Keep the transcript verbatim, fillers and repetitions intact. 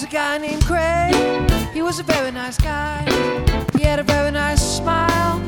guy named Craig. He was a very nice guy. He had a very nice smile.